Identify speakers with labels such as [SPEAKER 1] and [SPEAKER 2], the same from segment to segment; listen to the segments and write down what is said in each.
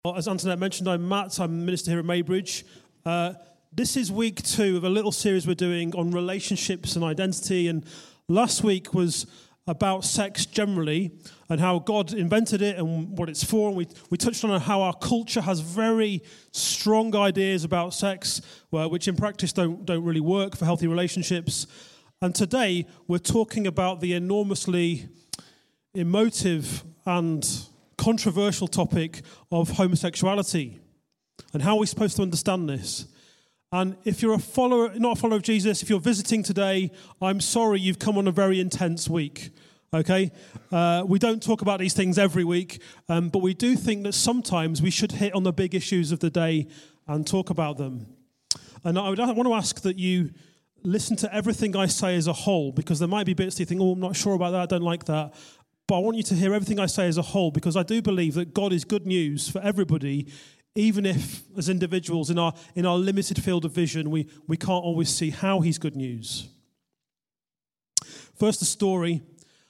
[SPEAKER 1] Well, as Antoinette mentioned, I'm Matt. I'm a minister here at Maybridge. This is week 2 of a little series we're doing on relationships and identity. And last week was about sex generally and how God invented it and what it's for. And we touched on how our culture has very strong ideas about sex, which in practice don't really work for healthy relationships. And today we're talking about the enormously emotive and controversial topic of homosexuality and how we're supposed to understand this. And if you're not a follower of Jesus, if you're visiting today, I'm sorry you've come on a very intense week, okay? We don't talk about these things every week, but we do think that sometimes we should hit on the big issues of the day and talk about them. And I want to ask that you listen to everything I say as a whole, because there might be bits that you think, oh, I'm not sure about that, I don't like that. But I want you to hear everything I say as a whole, because I do believe that God is good news for everybody, even if, as individuals, in our limited field of vision, we can't always see how he's good news. First, the story.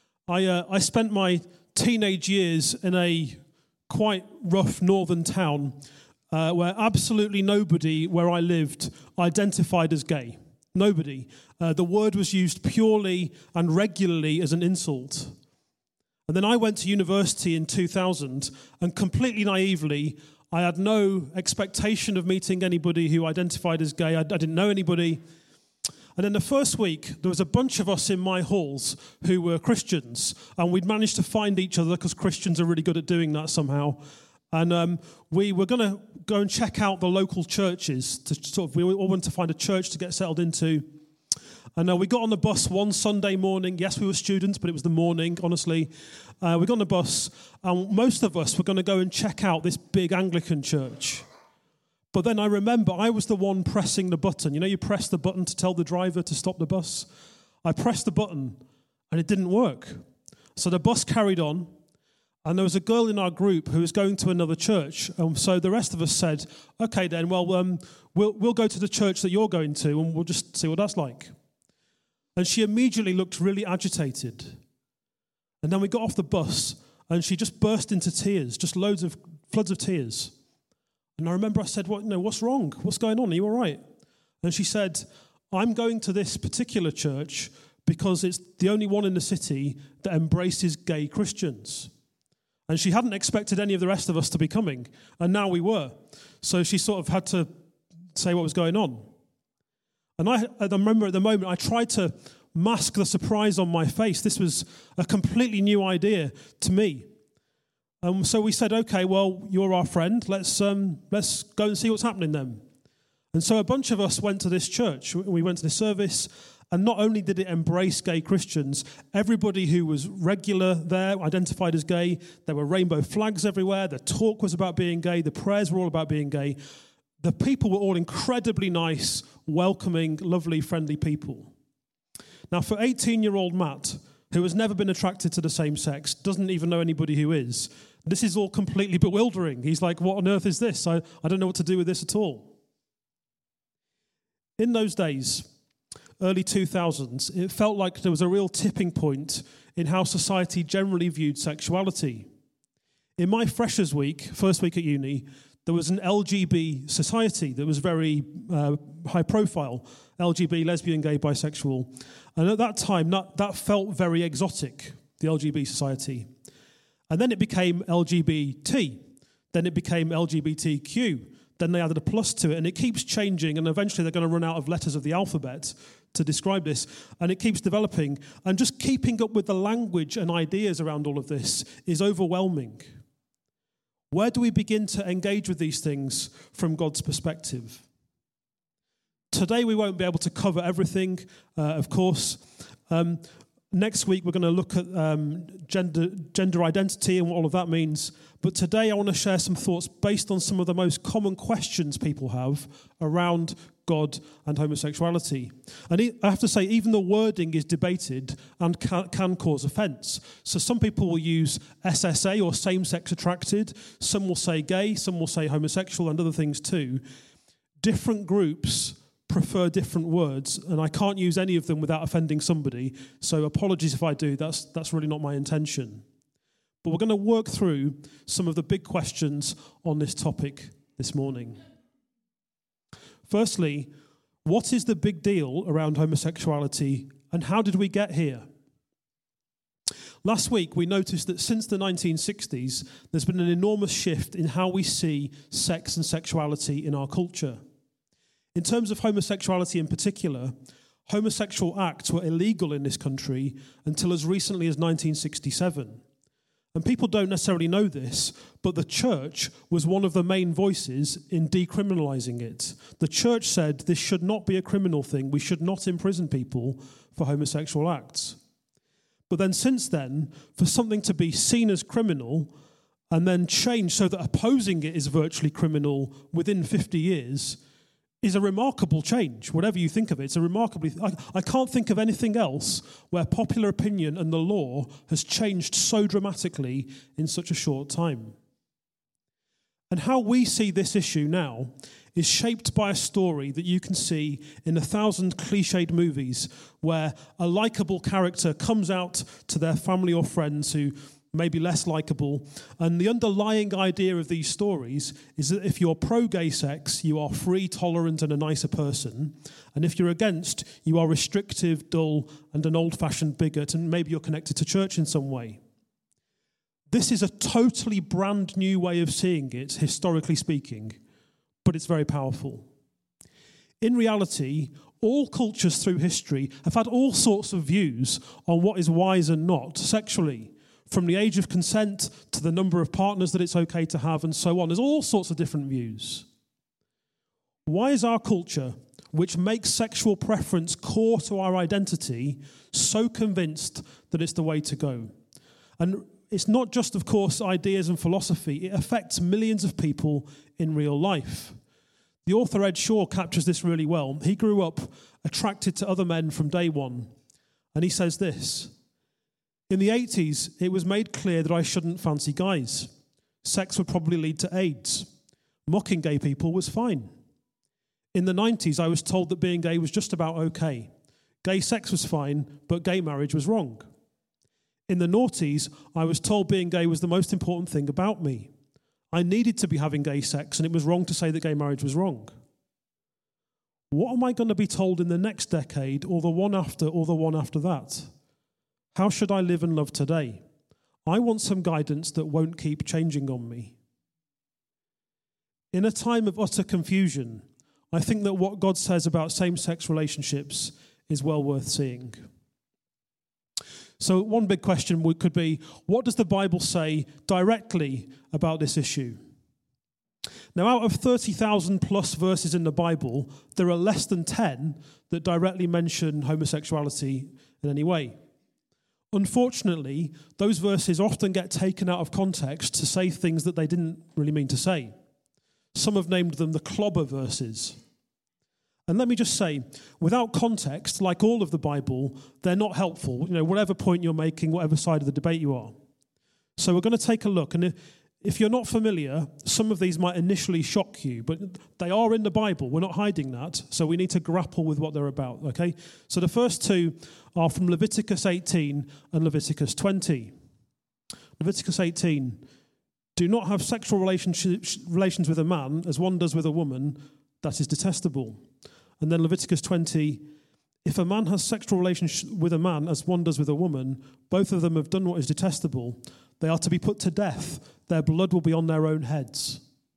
[SPEAKER 1] I spent my teenage years in a quite rough northern town where absolutely nobody where I lived identified as gay. Nobody. The word was used purely and regularly as an insult. And then I went to university in 2000, and completely naively, I had no expectation of meeting anybody who identified as gay. I didn't know anybody. And then the first week, there was a bunch of us in my halls who were Christians, and we'd managed to find each other because Christians are really good at doing that somehow. And we were going to go and check out the local churches. We all wanted to find a church to get settled into. And we got on the bus one Sunday morning. Yes, we were students, but it was the morning, honestly. We got on the bus, and most of us were going to go and check out this big Anglican church. But then I remember I was the one pressing the button. You know, you press the button to tell the driver to stop the bus. I pressed the button, and it didn't work. So the bus carried on, and there was a girl in our group who was going to another church. So the rest of us said, okay, then, well, we'll go to the church that you're going to, and we'll just see what that's like. And she immediately looked really agitated. And then we got off the bus, and she just burst into tears, just floods of tears. And I remember I said, what's wrong? What's going on? Are you all right? And she said, I'm going to this particular church because it's the only one in the city that embraces gay Christians. And she hadn't expected any of the rest of us to be coming, and now we were. So she sort of had to say what was going on. And I remember at the moment, I tried to mask the surprise on my face. This was a completely new idea to me. So we said, okay, well, you're our friend. Let's go and see what's happening then. And so a bunch of us went to this church. We went to this service, and not only did it embrace gay Christians, everybody who was regular there identified as gay. There were rainbow flags everywhere. The talk was about being gay. The prayers were all about being gay. The people were all incredibly nice, welcoming, lovely, friendly people. Now, for 18-year-old Matt, who has never been attracted to the same sex, doesn't even know anybody who is, this is all completely bewildering. He's like, what on earth is this? I don't know what to do with this at all. In those days, early 2000s, it felt like there was a real tipping point in how society generally viewed sexuality. In my freshers' week, first week at uni, there was an LGB society that was very high profile, LGB, lesbian, gay, bisexual. And at that time, that felt very exotic, the LGB society. And then it became LGBT. Then it became LGBTQ. Then they added a plus to it, and it keeps changing, and eventually they're going to run out of letters of the alphabet to describe this, and it keeps developing. And just keeping up with the language and ideas around all of this is overwhelming. Where do we begin to engage with these things from God's perspective? Today we won't be able to cover everything, of course. Next week we're going to look at gender identity and what all of that means. But today I want to share some thoughts based on some of the most common questions people have around God and homosexuality. And I have to say, even the wording is debated and can cause offence. So some people will use SSA or same-sex attracted. Some will say gay, some will say homosexual, and other things too. Different groups prefer different words, and I can't use any of them without offending somebody. So apologies if I do. That's really not my intention. But we're going to work through some of the big questions on this topic this morning. Firstly, what is the big deal around homosexuality and how did we get here? Last week, we noticed that since the 1960s, there's been an enormous shift in how we see sex and sexuality in our culture. In terms of homosexuality in particular, homosexual acts were illegal in this country until as recently as 1967. And people don't necessarily know this, but the church was one of the main voices in decriminalizing it. The church said this should not be a criminal thing. We should not imprison people for homosexual acts. But then since then, for something to be seen as criminal and then changed so that opposing it is virtually criminal within 50 years is a remarkable change. Whatever you think of it, it's a remarkably... I can't think of anything else where popular opinion and the law has changed so dramatically in such a short time. And how we see this issue now is shaped by a story that you can see in 1,000 cliched movies where a likable character comes out to their family or friends who may be less likable. And the underlying idea of these stories is that if you're pro-gay sex, you are free, tolerant, and a nicer person. And if you're against, you are restrictive, dull, and an old-fashioned bigot, and maybe you're connected to church in some way. This is a totally brand new way of seeing it, historically speaking, but it's very powerful. In reality, all cultures through history have had all sorts of views on what is wise and not sexually, from the age of consent to the number of partners that it's okay to have and so on. There's all sorts of different views. Why is our culture, which makes sexual preference core to our identity, so convinced that it's the way to go? And it's not just, of course, ideas and philosophy. It affects millions of people in real life. The author Ed Shaw captures this really well. He grew up attracted to other men from day one. And he says this: in the 80s, it was made clear that I shouldn't fancy guys. Sex would probably lead to AIDS. Mocking gay people was fine. In the 90s, I was told that being gay was just about okay. Gay sex was fine, but gay marriage was wrong. In the noughties, I was told being gay was the most important thing about me. I needed to be having gay sex, and it was wrong to say that gay marriage was wrong. What am I going to be told in the next decade, or the one after, or the one after that? How should I live and love today? I want some guidance that won't keep changing on me. In a time of utter confusion, I think that what God says about same-sex relationships is well worth seeing. So one big question could be, what does the Bible say directly about this issue? Now, out of 30,000 plus verses in the Bible, there are less than 10 that directly mention homosexuality in any way. Unfortunately, those verses often get taken out of context to say things that they didn't really mean to say. Some have named them the clobber verses. And let me just say, without context, like all of the Bible, they're not helpful, whatever point you're making, whatever side of the debate you are. So we're going to take a look, and if you're not familiar, some of these might initially shock you, but they are in the Bible. We're not hiding that, so we need to grapple with what they're about, okay? So the first two are from Leviticus 18 and Leviticus 20. Leviticus 18, do not have sexual relations with a man as one does with a woman, that is detestable. And then Leviticus 20, if a man has sexual relations with a man as one does with a woman, both of them have done what is detestable. They are to be put to death. Their blood will be on their own heads.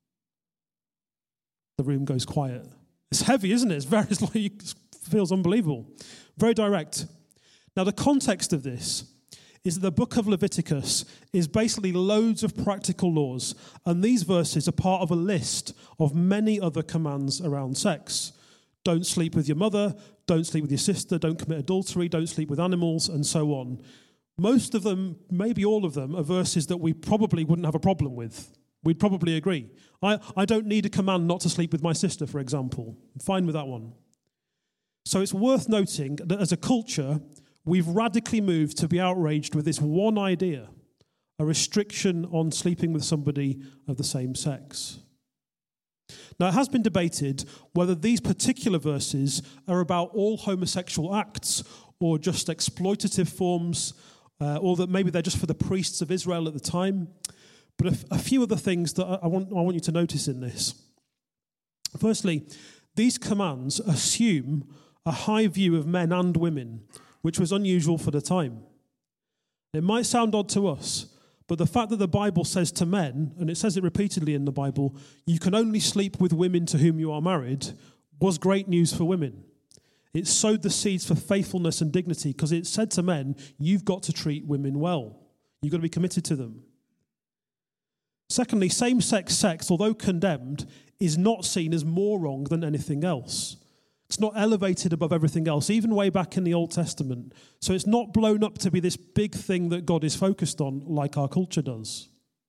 [SPEAKER 1] The room goes quiet. It's heavy, isn't it? It feels unbelievable. Very direct. Now, the context of this is that the book of Leviticus is basically loads of practical laws, and these verses are part of a list of many other commands around sex. Don't sleep with your mother, don't sleep with your sister, don't commit adultery, don't sleep with animals, and so on. Most of them, maybe all of them, are verses that we probably wouldn't have a problem with. We'd probably agree. I don't need a command not to sleep with my sister, for example. I'm fine with that one. So it's worth noting that as a culture, we've radically moved to be outraged with this one idea, a restriction on sleeping with somebody of the same sex. Now, it has been debated whether these particular verses are about all homosexual acts or just exploitative forms or that maybe they're just for the priests of Israel at the time. But a few other things that I want you to notice in this. Firstly, these commands assume a high view of men and women, which was unusual for the time. It might sound odd to us, but the fact that the Bible says to men, and it says it repeatedly in the Bible, you can only sleep with women to whom you are married, was great news for women. It sowed the seeds for faithfulness and dignity because it said to men, you've got to treat women well. You've got to be committed to them. Secondly, same-sex sex, although condemned, is not seen as more wrong than anything else. It's not elevated above everything else, even way back in the Old Testament. So it's not blown up to be this big thing that God is focused on like our culture does.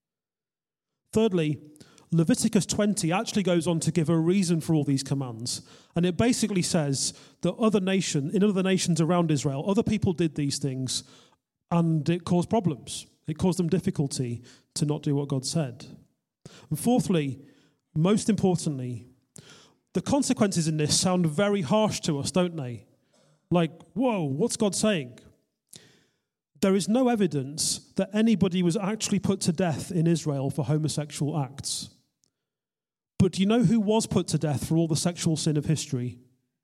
[SPEAKER 1] Thirdly, Leviticus 20 actually goes on to give a reason for all these commands. And it basically says that in other nations around Israel, other people did these things and it caused problems. It caused them difficulty to not do what God said. And fourthly, most importantly, the consequences in this sound very harsh to us, don't they? Like, whoa, what's God saying? There is no evidence that anybody was actually put to death in Israel for homosexual acts. But do you know who was put to death for all the sexual sin of history?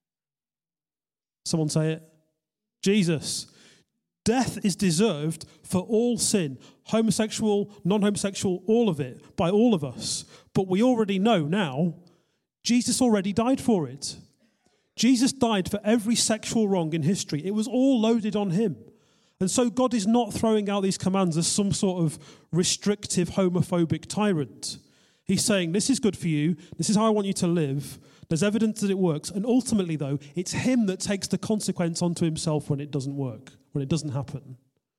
[SPEAKER 1] Someone say it. Jesus. Death is deserved for all sin, homosexual, non-homosexual, all of it, by all of us. But we already know now, Jesus already died for it. Jesus died for every sexual wrong in history. It was all loaded on him. And so God is not throwing out these commands as some sort of restrictive, homophobic tyrant. He's saying, this is good for you. This is how I want you to live. There's evidence that it works. And ultimately, though, it's him that takes the consequence onto himself when it doesn't work, when it doesn't happen.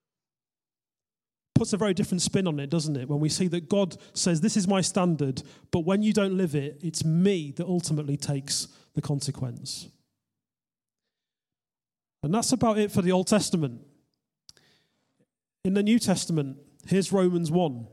[SPEAKER 1] Puts a very different spin on it, doesn't it? When we see that God says, this is my standard, but when you don't live it, it's me that ultimately takes the consequence. And that's about it for the Old Testament. In the New Testament, here's Romans 1.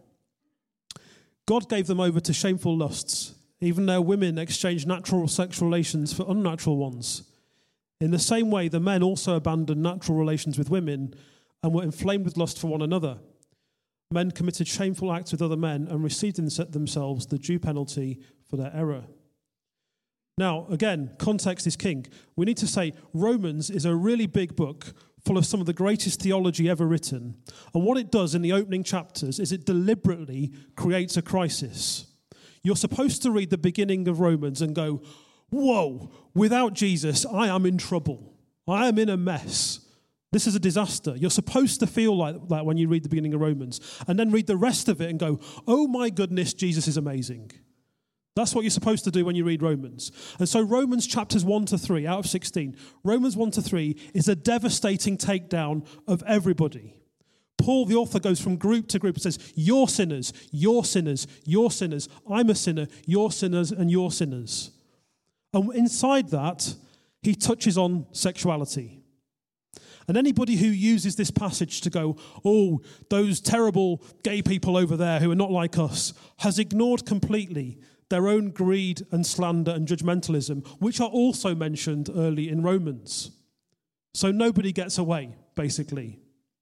[SPEAKER 1] God gave them over to shameful lusts. Even their women exchanged natural sexual relations for unnatural ones. In the same way, the men also abandoned natural relations with women and were inflamed with lust for one another. Men committed shameful acts with other men and received in themselves the due penalty for their error. Now, again, context is king. We need to say Romans is a really big book full of some of the greatest theology ever written. And what it does in the opening chapters is it deliberately creates a crisis. You're supposed to read the beginning of Romans and go, whoa, without Jesus, I am in trouble. I am in a mess. This is a disaster. You're supposed to feel like that when you read the beginning of Romans, and then read the rest of it and go, oh my goodness, Jesus is amazing. That's what you're supposed to do when you read Romans. And so Romans chapters 1 to 3, out of 16, Romans 1 to 3 is a devastating takedown of everybody. Paul, the author, goes from group to group and says, you're sinners, you're sinners, you're sinners, I'm a sinner, you're sinners, and you're sinners. And inside that, he touches on sexuality. And anybody who uses this passage to go, oh, those terrible gay people over there who are not like us, has ignored completely their own greed and slander and judgmentalism, which are also mentioned early in Romans. So nobody gets away, basically.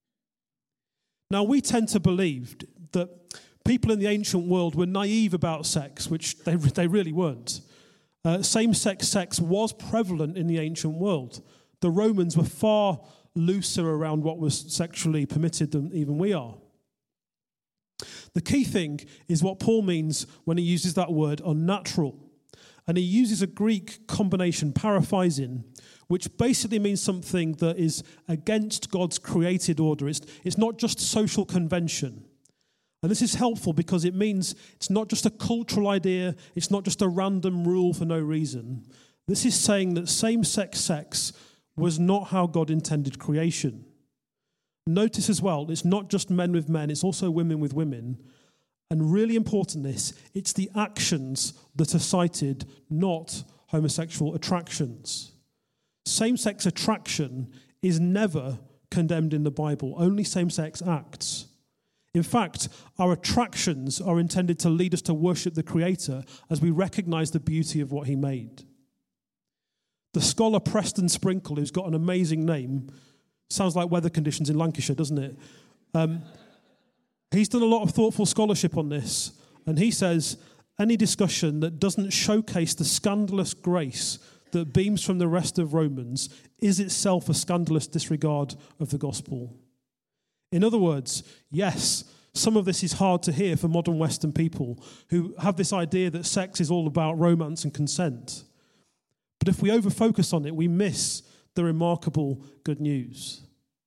[SPEAKER 1] Now, we tend to believe that people in the ancient world were naive about sex, which they really weren't. Same-sex sex was prevalent in the ancient world. The Romans were far looser around what was sexually permitted than even we are. The key thing is what Paul means when he uses that word unnatural. And he uses a Greek combination, paraphysin, which basically means something that is against God's created order. It's not just social convention. And this is helpful because it means it's not just a cultural idea, it's not just a random rule for no reason. This is saying that same-sex sex was not how God intended creation. Notice as well, it's not just men with men, it's also women with women. And really important it's the actions that are cited, not homosexual attractions. Same-sex attraction is never condemned in the Bible, only same-sex acts. In fact, our attractions are intended to lead us to worship the Creator as we recognize the beauty of what He made. The scholar Preston Sprinkle, who's got an amazing name, Sounds like weather conditions in Lancashire, doesn't it? He's done a lot of thoughtful scholarship on this, and he says any discussion that doesn't showcase the scandalous grace that beams from the rest of Romans is itself a scandalous disregard of the gospel. In other words, yes, some of this is hard to hear for modern Western people who have this idea that sex is all about romance and consent. But if we overfocus on it, we miss the remarkable good news.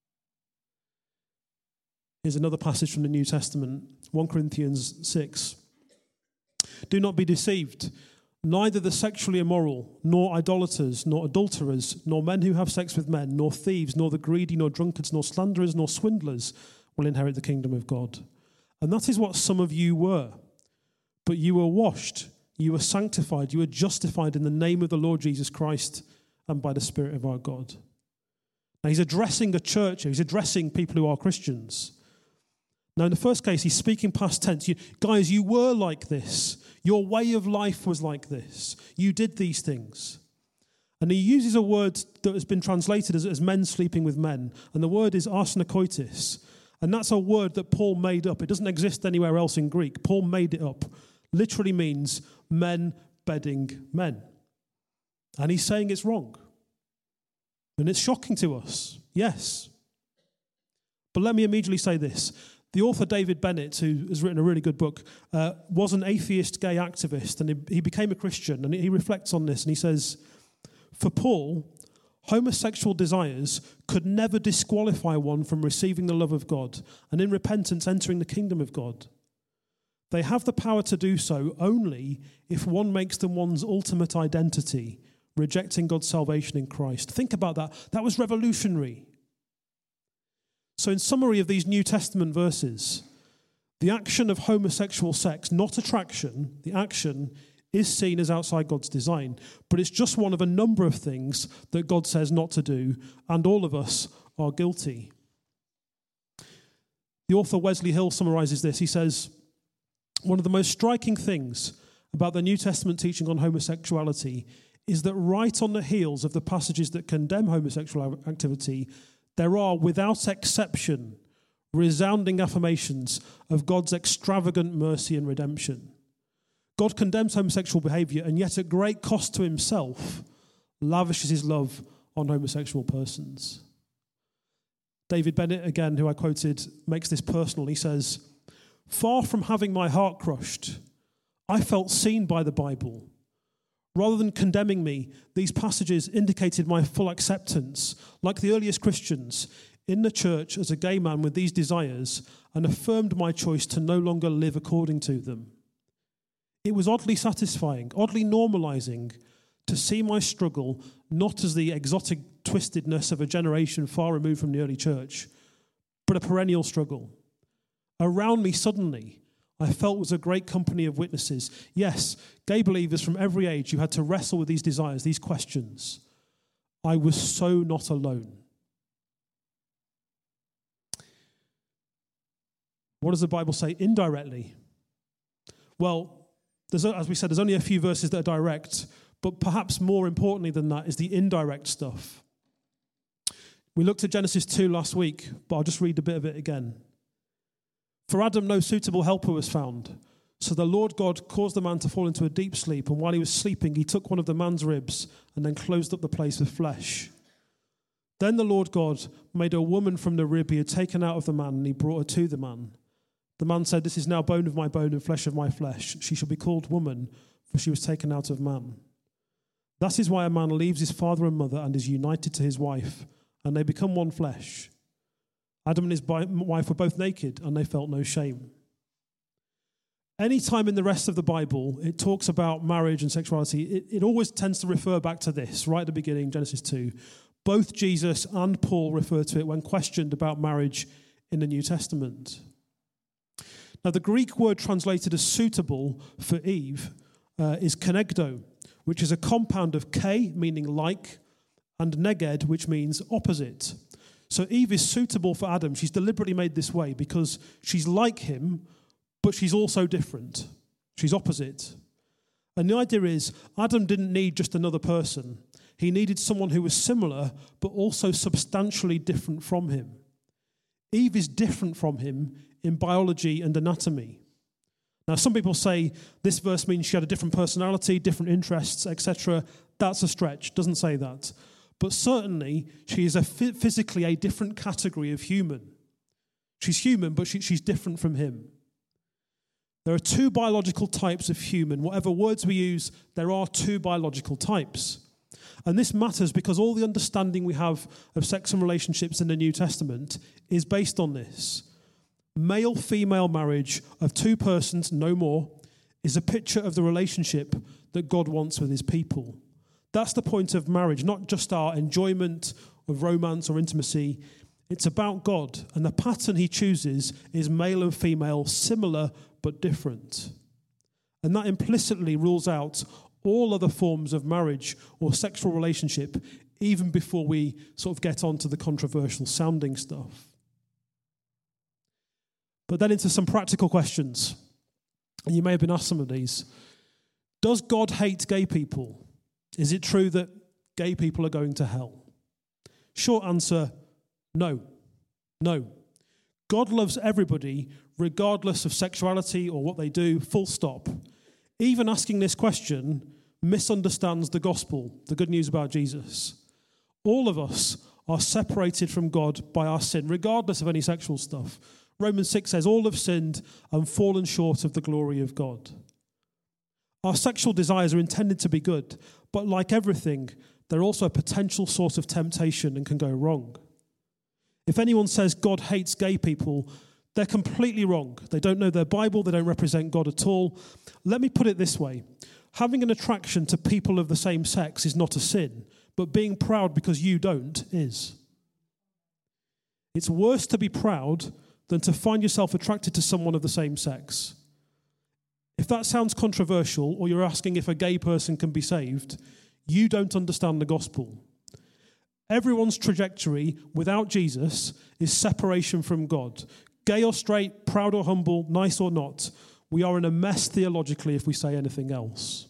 [SPEAKER 1] Here's another passage from the New Testament, 1 Corinthians 6. Do not be deceived. Neither the sexually immoral, nor idolaters, nor adulterers, nor men who have sex with men, nor thieves, nor the greedy, nor drunkards, nor slanderers, nor swindlers will inherit the kingdom of God. And that is what some of you were. But you were washed, you were sanctified, you were justified in the name of the Lord Jesus Christ and by the Spirit of our God. Now he's addressing a church, he's addressing people who are Christians. Now in the first case, he's speaking past tense. Guys, you were like this. Your way of life was like this. You did these things. And he uses a word that has been translated as men sleeping with men. And the word is arsenokoitis. And that's a word that Paul made up. It doesn't exist anywhere else in Greek. Paul made it up. Literally means men bedding men. And he's saying it's wrong. And it's shocking to us. Yes. But let me immediately say this. The author David Bennett, who has written a really good book, was an atheist gay activist, and he became a Christian, and he reflects on this, and he says, for Paul, homosexual desires could never disqualify one from receiving the love of God, and in repentance entering the kingdom of God. They have the power to do so only if one makes them one's ultimate identity, rejecting God's salvation in Christ. Think about that. That was revolutionary. So in summary of these New Testament verses, the action of homosexual sex, not attraction, the action is seen as outside God's design, but it's just one of a number of things that God says not to do, and all of us are guilty. The author Wesley Hill summarizes this. He says, one of the most striking things about the New Testament teaching on homosexuality is that right on the heels of the passages that condemn homosexual activity, there are, without exception, resounding affirmations of God's extravagant mercy and redemption. God condemns homosexual behavior, and yet at great cost to himself, lavishes his love on homosexual persons. David Bennett, again, who I quoted, makes this personal. He says, far from having my heart crushed, I felt seen by the Bible. Rather than condemning me, these passages indicated my full acceptance, like the earliest Christians, in the church as a gay man with these desires, and affirmed my choice to no longer live according to them. It was oddly satisfying, oddly normalizing, to see my struggle not as the exotic twistedness of a generation far removed from the early church, but a perennial struggle. Around me suddenly, I felt was a great company of witnesses. Yes, gay believers from every age who had to wrestle with these desires, these questions. I was so not alone. What does the Bible say indirectly? Well, as we said, there's only a few verses that are direct, but perhaps more importantly than that is the indirect stuff. We looked at Genesis 2 last week, but I'll just read a bit of it again. For Adam, no suitable helper was found. So the Lord God caused the man to fall into a deep sleep, and while he was sleeping, he took one of the man's ribs and then closed up the place with flesh. Then the Lord God made a woman from the rib he had taken out of the man, and he brought her to the man. The man said, this is now bone of my bone and flesh of my flesh. She shall be called woman, for she was taken out of man. That is why a man leaves his father and mother and is united to his wife, and they become one flesh. Adam and his wife were both naked, and they felt no shame. Any time in the rest of the Bible it talks about marriage and sexuality, it always tends to refer back to this, right at the beginning, Genesis 2. Both Jesus and Paul refer to it when questioned about marriage in the New Testament. Now, the Greek word translated as suitable for Eve is kenegdo, which is a compound of ke, meaning like, and neged, which means opposite. So Eve is suitable for Adam. She's deliberately made this way because she's like him, but she's also different. She's opposite. And the idea is Adam didn't need just another person. He needed someone who was similar, but also substantially different from him. Eve is different from him in biology and anatomy. Now, some people say this verse means she had a different personality, different interests, etc. That's a stretch. Doesn't say that. But certainly, she is physically a different category of human. She's human, but she's different from him. There are two biological types of human. Whatever words we use, there are two biological types. And this matters because all the understanding we have of sex and relationships in the New Testament is based on this. Male-female marriage of two persons, no more, is a picture of the relationship that God wants with his people. That's the point of marriage, not just our enjoyment of romance or intimacy. It's about God, and the pattern he chooses is male and female, similar but different. And that implicitly rules out all other forms of marriage or sexual relationship, even before we sort of get onto the controversial sounding stuff. But then into some practical questions. And you may have been asked some of these. Does God hate gay people? Is it true that gay people are going to hell? Short answer, no. No. God loves everybody, regardless of sexuality or what they do, full stop. Even asking this question misunderstands the gospel, the good news about Jesus. All of us are separated from God by our sin, regardless of any sexual stuff. Romans 6 says, all have sinned and fallen short of the glory of God. Our sexual desires are intended to be good, but like everything, they're also a potential source of temptation and can go wrong. If anyone says God hates gay people, they're completely wrong. They don't know their Bible, they don't represent God at all. Let me put it this way. Having an attraction to people of the same sex is not a sin, but being proud because you don't is. It's worse to be proud than to find yourself attracted to someone of the same sex. If that sounds controversial, or you're asking if a gay person can be saved, you don't understand the gospel. Everyone's trajectory without Jesus is separation from God. Gay or straight, proud or humble, nice or not, we are in a mess theologically if we say anything else.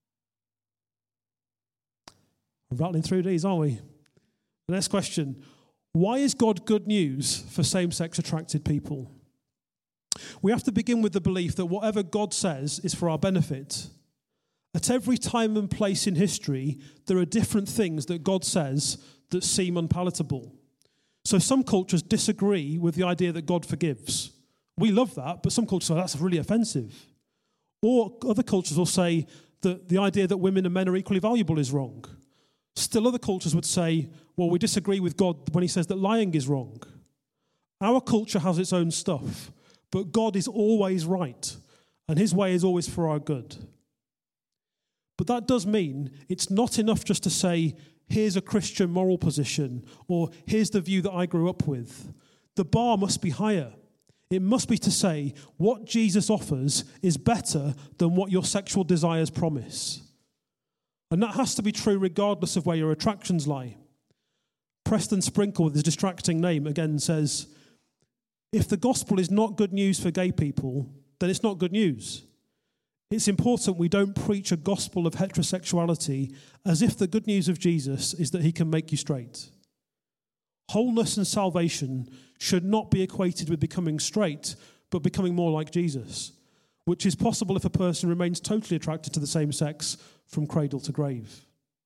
[SPEAKER 1] We're rattling through these, aren't we? The next question. Why is God good news for same-sex attracted people? We have to begin with the belief that whatever God says is for our benefit. At every time and place in history, there are different things that God says that seem unpalatable. So some cultures disagree with the idea that God forgives. We love that, but some cultures say that's really offensive. Or other cultures will say that the idea that women and men are equally valuable is wrong. Still other cultures would say, well, we disagree with God when he says that lying is wrong. Our culture has its own stuff, but God is always right, and his way is always for our good. But that does mean it's not enough just to say, here's a Christian moral position, or here's the view that I grew up with. The bar must be higher. It must be to say, what Jesus offers is better than what your sexual desires promise. And that has to be true regardless of where your attractions lie. Preston Sprinkle, with his distracting name, again says, if the gospel is not good news for gay people, then it's not good news. It's important we don't preach a gospel of heterosexuality as if the good news of Jesus is that he can make you straight. Wholeness and salvation should not be equated with becoming straight, but becoming more like Jesus, which is possible if a person remains totally attracted to the same sex from cradle to grave.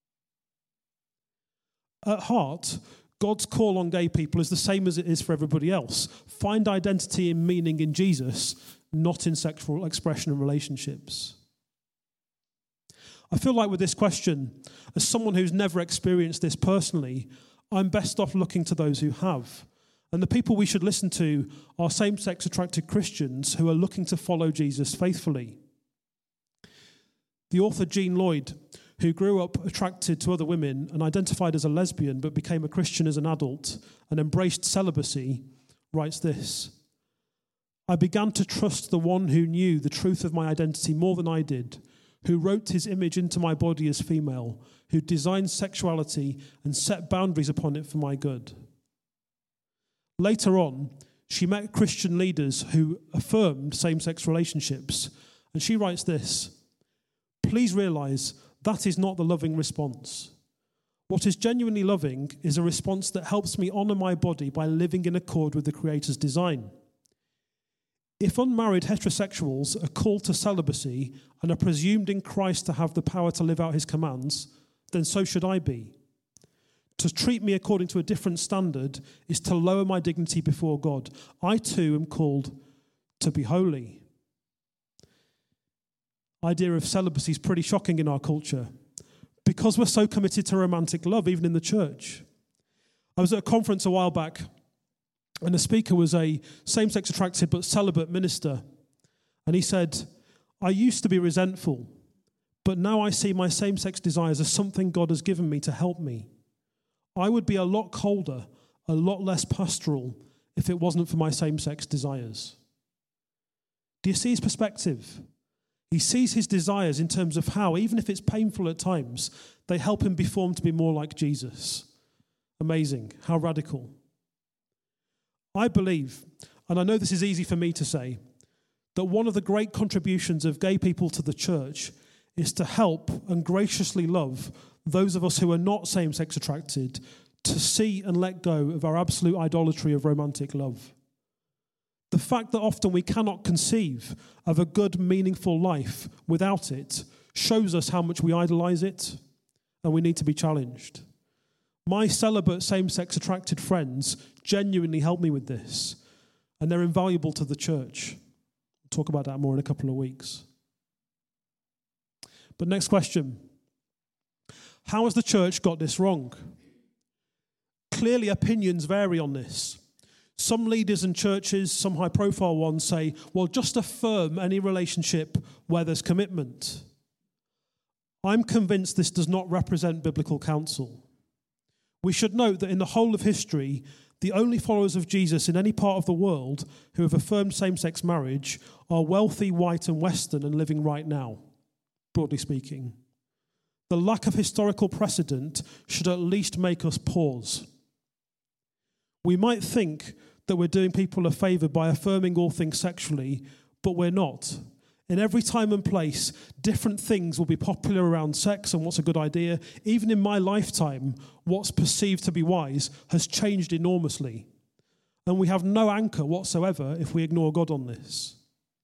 [SPEAKER 1] At heart, God's call on gay people is the same as it is for everybody else. Find identity and meaning in Jesus, not in sexual expression and relationships. I feel like with this question, as someone who's never experienced this personally, I'm best off looking to those who have. And the people we should listen to are same-sex attracted Christians who are looking to follow Jesus faithfully. The author Jean Lloyd, who grew up attracted to other women and identified as a lesbian but became a Christian as an adult and embraced celibacy, writes this: I began to trust the one who knew the truth of my identity more than I did, who wrote his image into my body as female, who designed sexuality and set boundaries upon it for my good. Later on, she met Christian leaders who affirmed same-sex relationships, and she writes this: please realize that is not the loving response. What is genuinely loving is a response that helps me honour my body by living in accord with the Creator's design. If unmarried heterosexuals are called to celibacy and are presumed in Christ to have the power to live out his commands, then so should I be. To treat me according to a different standard is to lower my dignity before God. I too am called to be holy. The idea of celibacy is pretty shocking in our culture because we're so committed to romantic love, even in the church. I was at a conference a while back, and the speaker was a same-sex attracted but celibate minister. And he said, I used to be resentful, but now I see my same-sex desires as something God has given me to help me. I would be a lot colder, a lot less pastoral if it wasn't for my same-sex desires. Do you see his perspective? He sees his desires in terms of how, even if it's painful at times, they help him be formed to be more like Jesus. Amazing. How radical. I believe, and I know this is easy for me to say, that one of the great contributions of gay people to the church is to help and graciously love those of us who are not same-sex attracted to see and let go of our absolute idolatry of romantic love. The fact that often we cannot conceive of a good, meaningful life without it shows us how much we idolize it, and we need to be challenged. My celibate same-sex attracted friends genuinely help me with this, and they're invaluable to the church. We'll talk about that more in a couple of weeks. But next question. How has the church got this wrong? Clearly, opinions vary on this. Some leaders and churches, some high-profile ones, say, well, just affirm any relationship where there's commitment. I'm convinced this does not represent biblical counsel. We should note that in the whole of history, the only followers of Jesus in any part of the world who have affirmed same-sex marriage are wealthy, white, and Western and living right now, broadly speaking. The lack of historical precedent should at least make us pause. We might think that we're doing people a favour by affirming all things sexually, but we're not. In every time and place, different things will be popular around sex and what's a good idea. Even in my lifetime, what's perceived to be wise has changed enormously. And we have no anchor whatsoever if we ignore God on this.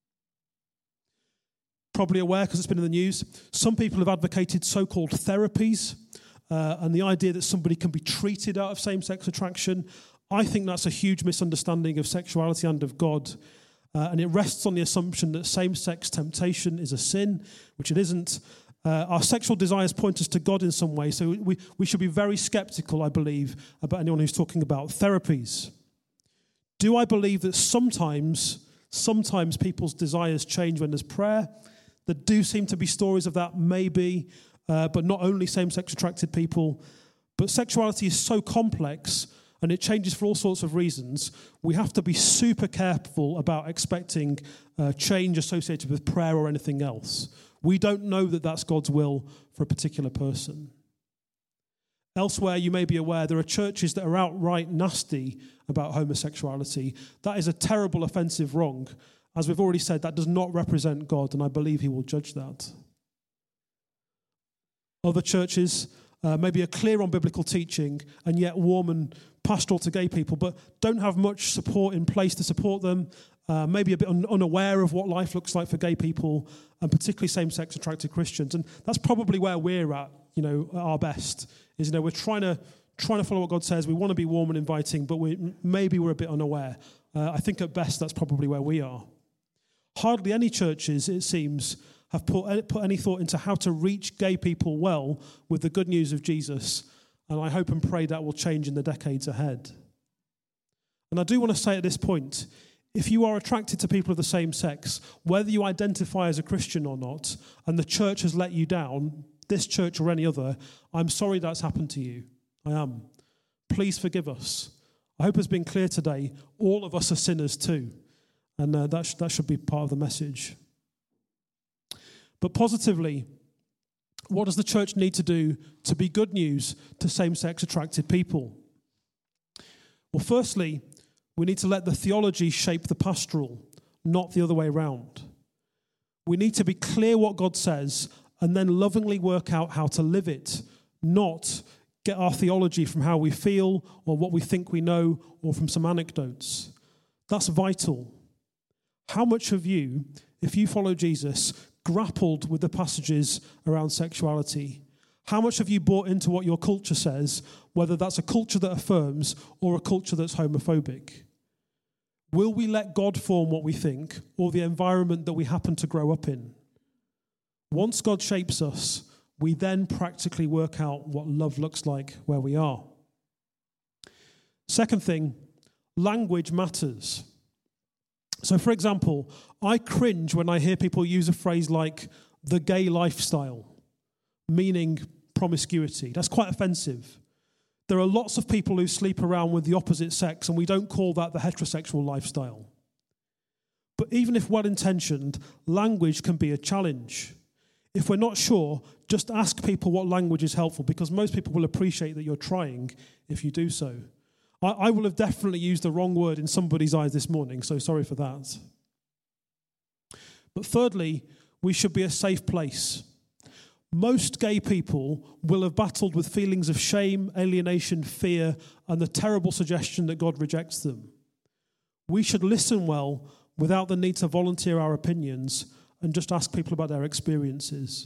[SPEAKER 1] Probably aware, because it's been in the news, some people have advocated so-called therapies and the idea that somebody can be treated out of same-sex attraction. I think that's a huge misunderstanding of sexuality and of God. And it rests on the assumption that same-sex temptation is a sin, which it isn't. Our sexual desires point us to God in some way, so we should be very skeptical, I believe, about anyone who's talking about therapies. Do I believe that sometimes people's desires change when there's prayer? There do seem to be stories of that, maybe, but not only same-sex attracted people. But sexuality is so complex, and it changes for all sorts of reasons. We have to be super careful about expecting change associated with prayer or anything else. We don't know that that's God's will for a particular person. Elsewhere, you may be aware, there are churches that are outright nasty about homosexuality. That is a terrible, offensive wrong. As we've already said, that does not represent God, and I believe he will judge that. Other churches maybe are clear on biblical teaching and yet warm and pastoral to gay people, but don't have much support in place to support them, maybe a bit unaware of what life looks like for gay people, and particularly same-sex attracted Christians. And that's probably where we're at, at our best, is, we're trying to follow what God says. We want to be warm and inviting, but we're a bit unaware. I think at best that's probably where we are. Hardly any churches, it seems, have put any thought into how to reach gay people well with the good news of Jesus. And I hope and pray that will change in the decades ahead. And I do want to say at this point, if you are attracted to people of the same sex, whether you identify as a Christian or not, and the church has let you down, this church or any other, I'm sorry that's happened to you. I am. Please forgive us. I hope it's been clear today, all of us are sinners too. And that should be part of the message. But positively, what does the church need to do to be good news to same-sex attracted people? Well, firstly, we need to let the theology shape the pastoral, not the other way around. We need to be clear what God says and then lovingly work out how to live it, not get our theology from how we feel or what we think we know or from some anecdotes. That's vital. How much have you, if you follow Jesus, grappled with the passages around sexuality? How much have you bought into what your culture says, whether that's a culture that affirms or a culture that's homophobic? Will we let God form what we think or the environment that we happen to grow up in? Once God shapes us, we then practically work out what love looks like where we are. Second thing, language matters. So, for example, I cringe when I hear people use a phrase like the gay lifestyle, meaning promiscuity. That's quite offensive. There are lots of people who sleep around with the opposite sex, and we don't call that the heterosexual lifestyle. But even if well-intentioned, language can be a challenge. If we're not sure, just ask people what language is helpful, because most people will appreciate that you're trying if you do so. I will have definitely used the wrong word in somebody's eyes this morning, so sorry for that. But thirdly, we should be a safe place. Most gay people will have battled with feelings of shame, alienation, fear, and the terrible suggestion that God rejects them. We should listen well without the need to volunteer our opinions and just ask people about their experiences.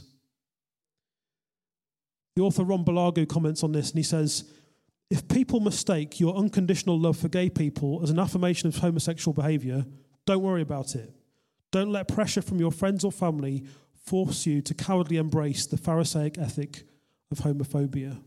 [SPEAKER 1] The author Ron Balagu comments on this, and he says, if people mistake your unconditional love for gay people as an affirmation of homosexual behaviour, don't worry about it. Don't let pressure from your friends or family force you to cowardly embrace the Pharisaic ethic of homophobia.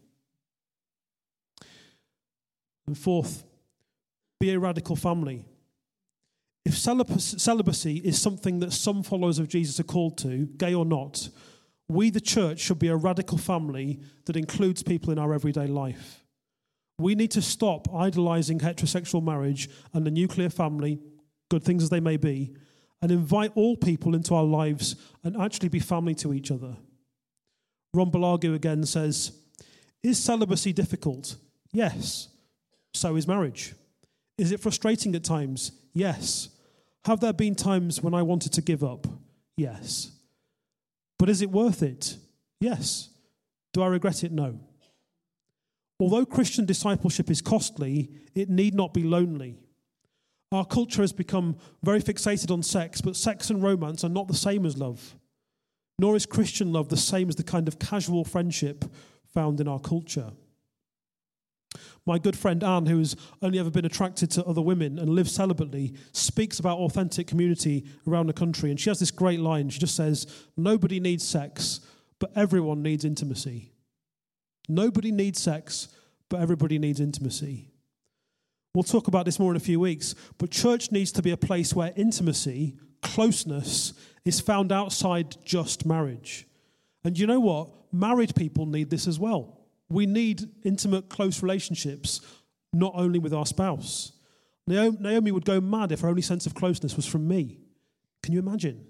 [SPEAKER 1] And fourth, be a radical family. If celibacy is something that some followers of Jesus are called to, gay or not, we, the church, should be a radical family that includes people in our everyday life. We need to stop idolizing heterosexual marriage and the nuclear family, good things as they may be, and invite all people into our lives and actually be family to each other. Ron Balagu again says, is celibacy difficult? Yes. So is marriage. Is it frustrating at times? Yes. Have there been times when I wanted to give up? Yes. But is it worth it? Yes. Do I regret it? No. Although Christian discipleship is costly, it need not be lonely. Our culture has become very fixated on sex, but sex and romance are not the same as love. Nor is Christian love the same as the kind of casual friendship found in our culture. My good friend Anne, who has only ever been attracted to other women and lives celibately, speaks about authentic community around the country. And she has this great line. She just says, nobody needs sex, but everyone needs intimacy. Nobody needs sex, but everybody needs intimacy. We'll talk about this more in a few weeks, but church needs to be a place where intimacy, closeness, is found outside just marriage. And you know what? Married people need this as well. We need intimate, close relationships, not only with our spouse. Naomi would go mad if her only sense of closeness was from me. Can you imagine?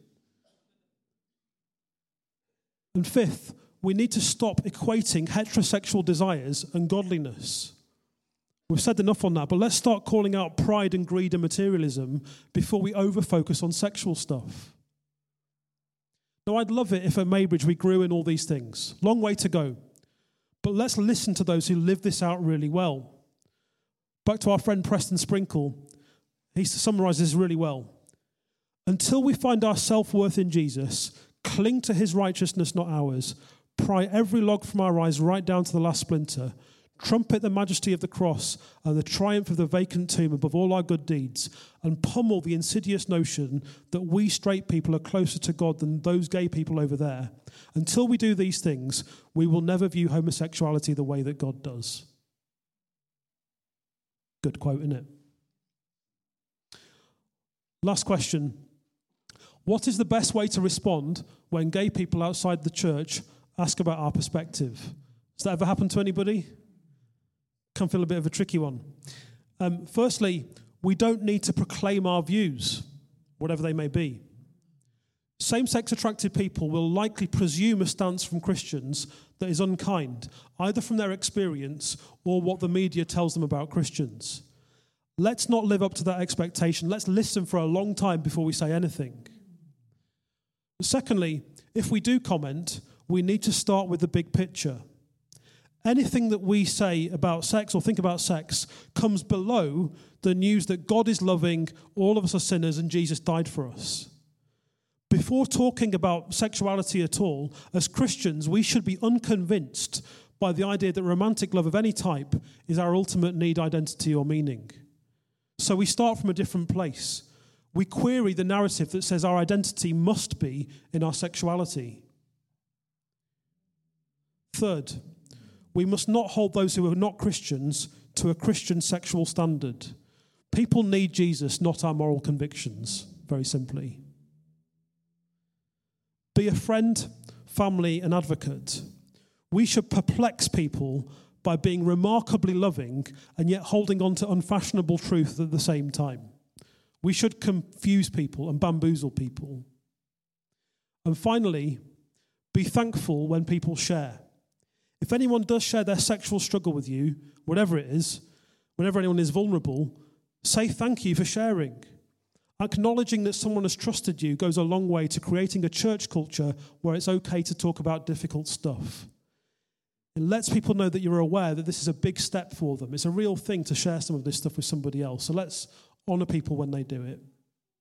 [SPEAKER 1] And fifth, we need to stop equating heterosexual desires and godliness. We've said enough on that, but let's start calling out pride and greed and materialism before we over-focus on sexual stuff. Now, I'd love it if at Maybridge we grew in all these things. Long way to go. But let's listen to those who live this out really well. Back to our friend Preston Sprinkle. He summarizes really well. Until we find our self-worth in Jesus, cling to his righteousness, not ours, pry every log from our eyes right down to the last splinter, trumpet the majesty of the cross and the triumph of the vacant tomb above all our good deeds, and pummel the insidious notion that we straight people are closer to God than those gay people over there. Until we do these things, we will never view homosexuality the way that God does. Good quote, isn't it? Last question. What is the best way to respond when gay people outside the church ask about our perspective? Has that ever happened to anybody? Can feel a bit of a tricky one. Firstly, we don't need to proclaim our views, whatever they may be. Same-sex attracted people will likely presume a stance from Christians that is unkind, either from their experience or what the media tells them about Christians. Let's not live up to that expectation. Let's listen for a long time before we say anything. Secondly, if we do comment, we need to start with the big picture. Anything that we say about sex or think about sex comes below the news that God is loving, all of us are sinners, and Jesus died for us. Before talking about sexuality at all, as Christians, we should be unconvinced by the idea that romantic love of any type is our ultimate need, identity, or meaning. So we start from a different place. We query the narrative that says our identity must be in our sexuality. Third, we must not hold those who are not Christians to a Christian sexual standard. People need Jesus, not our moral convictions, very simply. Be a friend, family, and advocate. We should perplex people by being remarkably loving and yet holding on to unfashionable truth at the same time. We should confuse people and bamboozle people. And finally, be thankful when people share. If anyone does share their sexual struggle with you, whatever it is, whenever anyone is vulnerable, say thank you for sharing. Acknowledging that someone has trusted you goes a long way to creating a church culture where it's okay to talk about difficult stuff. It lets people know that you're aware that this is a big step for them. It's a real thing to share some of this stuff with somebody else. So let's honor people when they do it.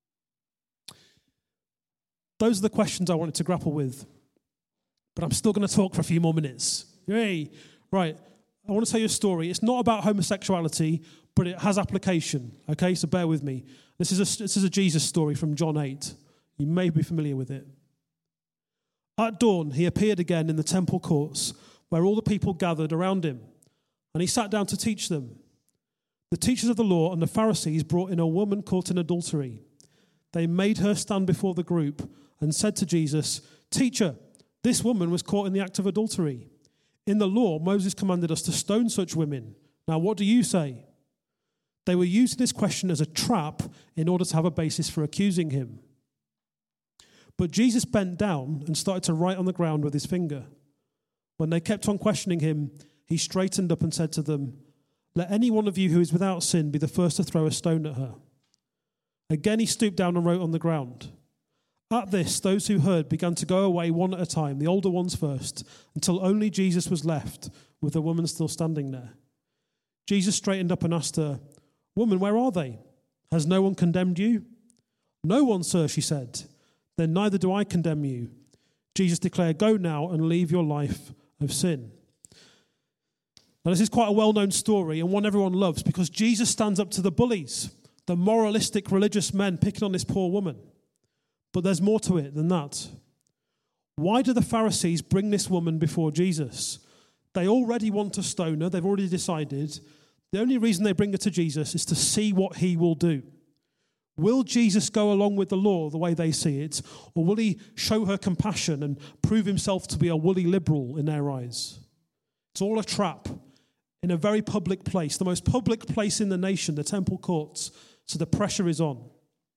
[SPEAKER 1] Those are the questions I wanted to grapple with. But I'm still going to talk for a few more minutes. Yay! Right, I want to tell you a story. It's not about homosexuality, but it has application. Okay, so bear with me. This is a Jesus story from John 8. You may be familiar with it. At dawn, he appeared again in the temple courts, where all the people gathered around him, and he sat down to teach them. The teachers of the law and the Pharisees brought in a woman caught in adultery. They made her stand before the group and said to Jesus, "Teacher, this woman was caught in the act of adultery. In the law, Moses commanded us to stone such women. Now, what do you say?" They were using this question as a trap in order to have a basis for accusing him. But Jesus bent down and started to write on the ground with his finger. When they kept on questioning him, he straightened up and said to them, "Let any one of you who is without sin be the first to throw a stone at her." Again he stooped down and wrote on the ground. At this, those who heard began to go away one at a time, the older ones first, until only Jesus was left, with the woman still standing there. Jesus straightened up and asked her, "Woman, where are they? Has no one condemned you?" "No one, sir," she said. "Then neither do I condemn you." Jesus declared, "Go now and leave your life of sin." Now, this is quite a well-known story and one everyone loves because Jesus stands up to the bullies, the moralistic religious men picking on this poor woman. But there's more to it than that. Why do the Pharisees bring this woman before Jesus? They already want to stone her. They've already decided. The only reason they bring her to Jesus is to see what he will do. Will Jesus go along with the law the way they see it, or will he show her compassion and prove himself to be a woolly liberal in their eyes? It's all a trap in a very public place, the most public place in the nation, the temple courts, so the pressure is on.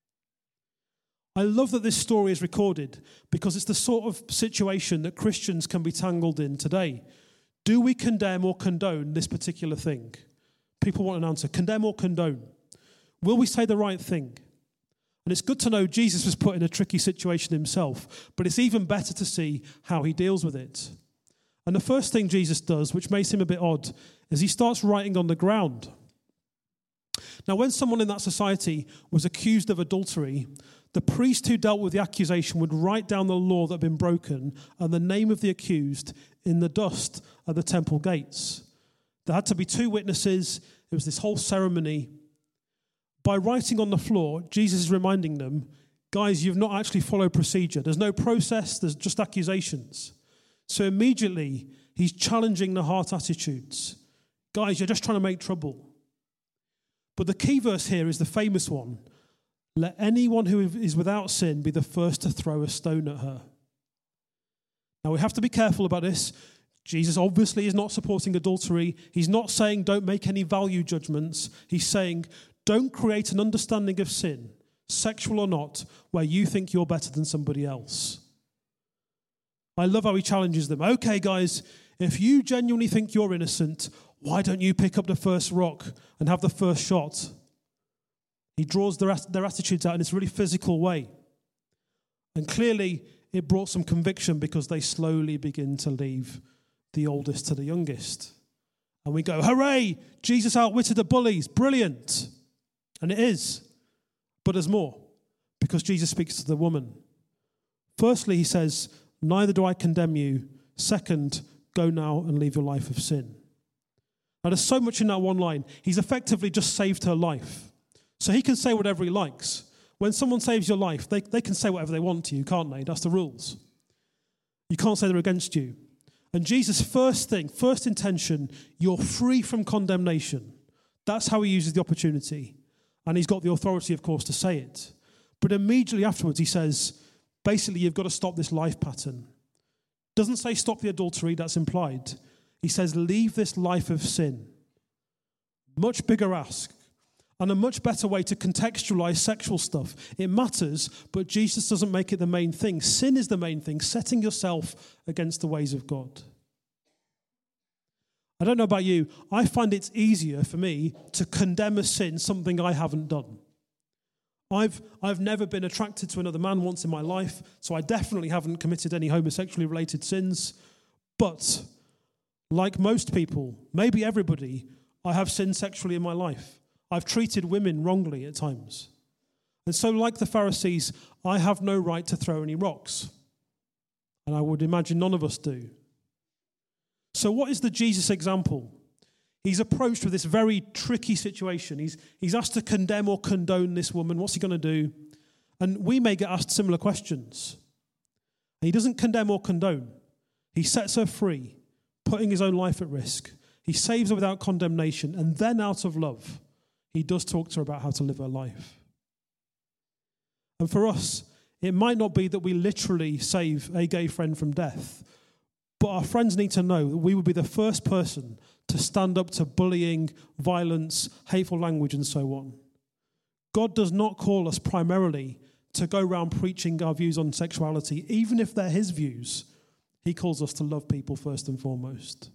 [SPEAKER 1] I love that this story is recorded because it's the sort of situation that Christians can be tangled in today. Do we condemn or condone this particular thing? People want an answer. Condemn or condone? Will we say the right thing? And it's good to know Jesus was put in a tricky situation himself, but it's even better to see how he deals with it. And the first thing Jesus does, which may seem a bit odd, is he starts writing on the ground. Now, when someone in that society was accused of adultery, the priest who dealt with the accusation would write down the law that had been broken and the name of the accused in the dust at the temple gates. There had to be 2 witnesses. It was this whole ceremony. By writing on the floor, Jesus is reminding them, guys, you've not actually followed procedure. There's no process, there's just accusations. So immediately, he's challenging the heart attitudes. Guys, you're just trying to make trouble. But the key verse here is the famous one. Let anyone who is without sin be the first to throw a stone at her. Now, we have to be careful about this. Jesus obviously is not supporting adultery. He's not saying don't make any value judgments. He's saying don't create an understanding of sin, sexual or not, where you think you're better than somebody else. I love how he challenges them. Okay, guys, if you genuinely think you're innocent, why don't you pick up the first rock and have the first shot? He draws their attitudes out in this really physical way. And clearly, it brought some conviction because they slowly begin to leave the oldest to the youngest. And we go, hooray, Jesus outwitted the bullies, brilliant. And it is. But there's more, because Jesus speaks to the woman. Firstly, he says, neither do I condemn you. Second, go now and leave your life of sin. Now, there's so much in that one line. He's effectively just saved her life. So he can say whatever he likes. When someone saves your life, they can say whatever they want to you, can't they? That's the rules. You can't say they're against you. And Jesus' first intention, you're free from condemnation. That's how he uses the opportunity. And he's got the authority, of course, to say it. But immediately afterwards, he says, basically, you've got to stop this life pattern. Doesn't say stop the adultery, that's implied. He says, leave this life of sin. Much bigger ask. And a much better way to contextualize sexual stuff. It matters, but Jesus doesn't make it the main thing. Sin is the main thing, setting yourself against the ways of God. I don't know about you, I find it's easier for me to condemn a sin, something I haven't done. I've never been attracted to another man once in my life, so I definitely haven't committed any homosexually related sins. But like most people, maybe everybody, I have sinned sexually in my life. I've treated women wrongly at times. And so like the Pharisees, I have no right to throw any rocks. And I would imagine none of us do. So what is the Jesus example? He's approached with this very tricky situation. He's asked to condemn or condone this woman. What's he going to do? And we may get asked similar questions. And he doesn't condemn or condone. He sets her free, putting his own life at risk. He saves her without condemnation. And then out of love, he does talk to her about how to live her life. And for us, it might not be that we literally save a gay friend from death, but our friends need to know that we would be the first person to stand up to bullying, violence, hateful language, and so on. God does not call us primarily to go around preaching our views on sexuality, even if they're his views. He calls us to love people first and foremost.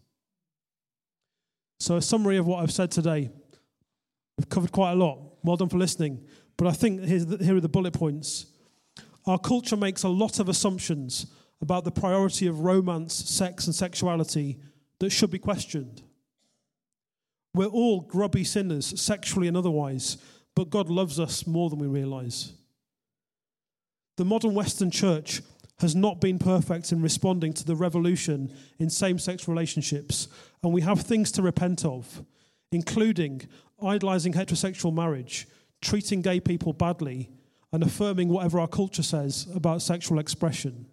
[SPEAKER 1] So a summary of what I've said today. We've covered quite a lot. Well done for listening. But I think here are the bullet points. Our culture makes a lot of assumptions about the priority of romance, sex, and sexuality that should be questioned. We're all grubby sinners, sexually and otherwise, but God loves us more than we realize. The modern Western church has not been perfect in responding to the revolution in same-sex relationships, and we have things to repent of, including idolizing heterosexual marriage, treating gay people badly, and affirming whatever our culture says about sexual expression.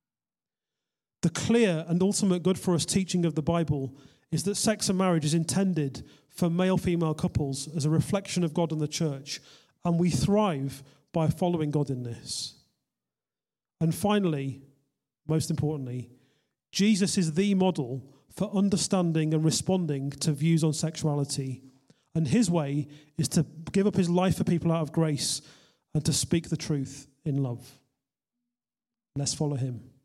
[SPEAKER 1] The clear and ultimate good for us teaching of the Bible is that sex and marriage is intended for male-female couples as a reflection of God and the church, and we thrive by following God in this. And finally, most importantly, Jesus is the model for understanding and responding to views on sexuality. And his way is to give up his life for people out of grace and to speak the truth in love. Let's follow him.